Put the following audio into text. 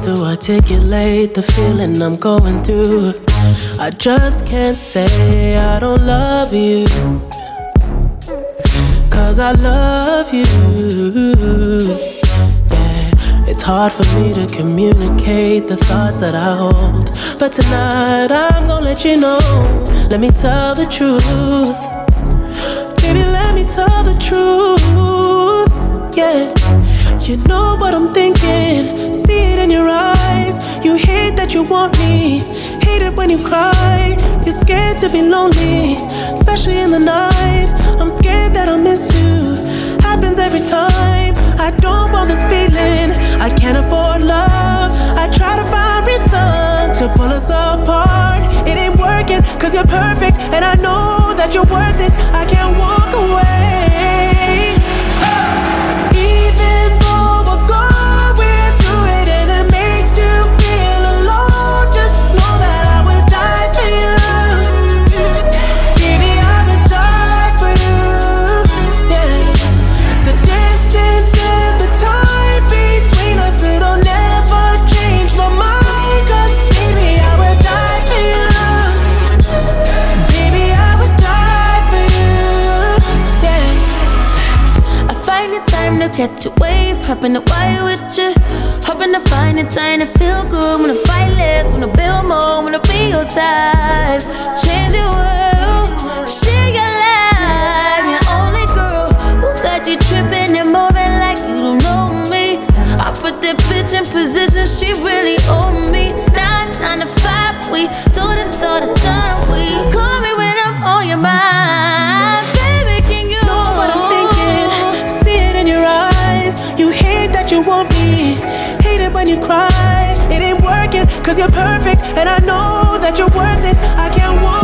to articulate the feeling I'm going through. I just can't say I don't love you, 'cause I love you. Yeah, it's hard for me to communicate the thoughts that I hold, but tonight I'm gonna let you know. Let me tell the truth. Baby, let me tell the truth. Yeah, you know what I'm thinking. See it in your eyes. You hate that you want me. Hate it when you cry. You're scared to be lonely, especially in the night. I'm scared that I'll miss you. Happens every time. I don't want this feeling. I can't afford love. I try to find reason to pull us apart. It ain't working, 'cause you're perfect, and I know that you're worth it. I can't walk away. Even though we're going through it and it makes you feel alone, just know that I would die for you. Baby, I would die for you. Yeah. The distance and the time between us, it'll never change my mind. 'Cause baby, I would die for you. Baby, I would die for you. Yeah. I find the time to catch a wave, hopping the wire with you. Hoping to find the time to feel good. Wanna fight less, wanna build more, wanna be your type. Change your world, share your life. Your only girl who got you tripping and moving like you don't know me. I put that bitch in position, she really owe me. 9 to 5, we do this all the time. We call me when I'm on your mind. Baby, can you know what I'm thinking? See it in your eyes. You hate that you want me. Hate it when you cry. It ain't working, 'cause you're perfect, and I know that you're worth it. I can't walk